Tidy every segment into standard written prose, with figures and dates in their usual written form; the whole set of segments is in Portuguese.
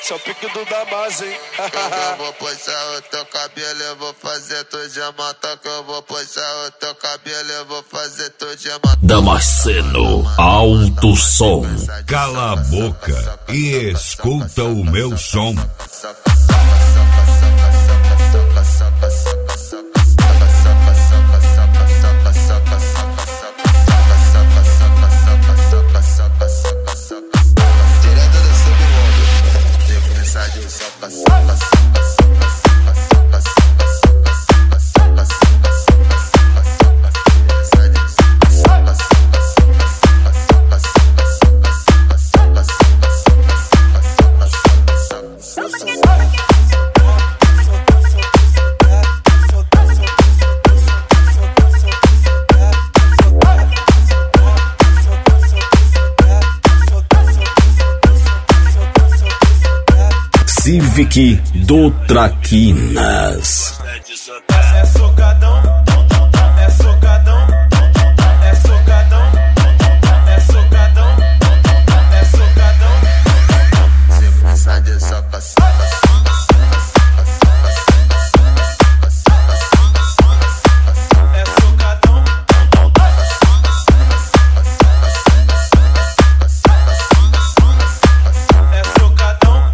Esse é o pique do Damas, hein? Eu vou puxar o teu cabelo, eu vou fazer tu de matar. Que eu vou puxar o teu cabelo, eu vou fazer tu de matar. Damasceno, alto som. Cala a boca e escuta o meu som. Civic do Traquinas. É socadão, é socadão, é socadão, é socadão, é socadão. Sempre sai de soca, soca, é socadão. É socadão.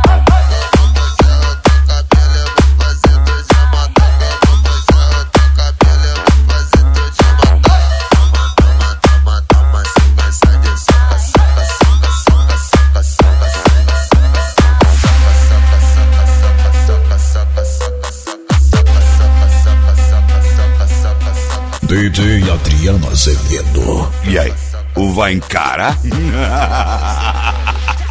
DJ Adriano Azevedo. E aí, o vai encarar?